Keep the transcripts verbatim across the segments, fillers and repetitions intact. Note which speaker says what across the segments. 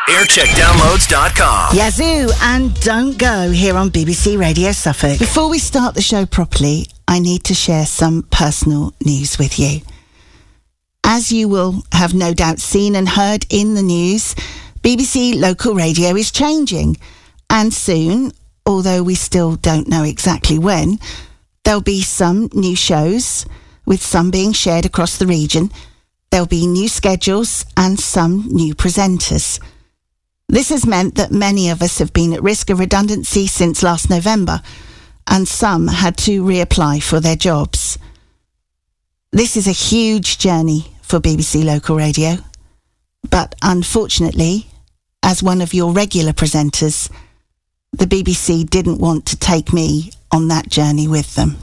Speaker 1: aircheck downloads dot com.
Speaker 2: Yazoo and Don't Go here on B B C Radio Suffolk. Before we start the show properly, I need to share some personal news with you. As you will have no doubt seen and heard in the news, B B C Local Radio is changing. And soon, although we still don't know exactly when, there'll be some new shows, with some being shared across the region. There'll be new schedules and some new presenters. This has meant that many of us have been at risk of redundancy since last November, and some had to reapply for their jobs. This is a huge journey for B B C Local Radio, but unfortunately, as one of your regular presenters, the B B C didn't want to take me on that journey with them.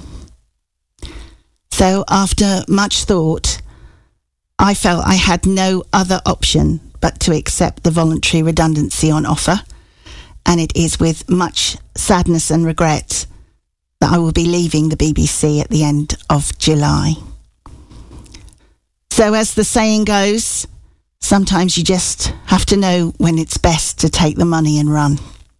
Speaker 2: So after much thought, I felt I had no other option but to accept the voluntary redundancy on offer, and it is with much sadness and regret that I will be leaving the B B C at the end of July. So as the saying goes, sometimes you just have to know when it's best to take the money and run.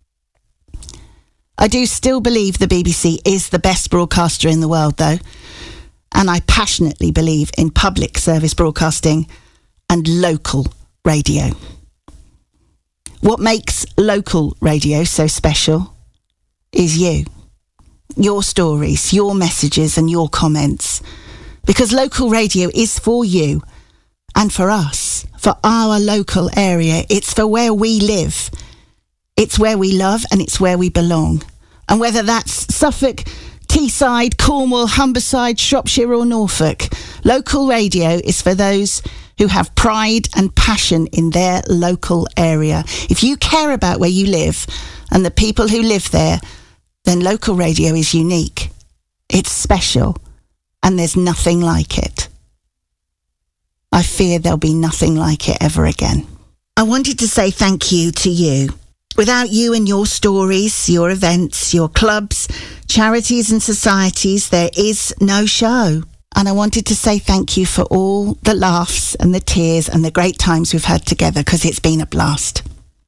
Speaker 2: I do still believe the B B C is the best broadcaster in the world, though, and I passionately believe in public service broadcasting and local radio. What makes local radio so special is you, your stories, your messages and your comments. Because local radio is for you and for us, for our local area. It's for where we live. It's where we love and it's where we belong. And whether that's Suffolk, Teesside, Cornwall, Humberside, Shropshire or Norfolk, local radio is for those who have pride and passion in their local area. If you care about where you live and the people who live there, then local radio is unique. It's special, and there's nothing like it. I fear there'll be nothing like it ever again. I wanted to say thank you to you. Without you and your stories, your events, your clubs, charities and societies, there is no show. And I wanted to say thank you for all the laughs and the tears and the great times we've had together, because it's been a blast.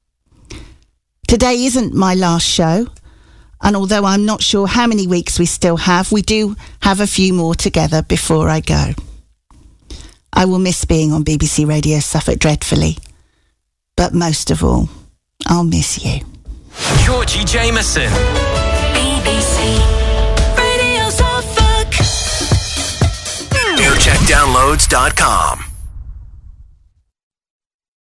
Speaker 2: Today isn't my last show, and although I'm not sure how many weeks we still have, we do have a few more together before I go. I will miss being on B B C Radio Suffolk dreadfully, but most of all, I'll miss you.
Speaker 1: Georgie Jameson.
Speaker 3: B B C Radio Suffolk.
Speaker 1: aircheck downloads dot com.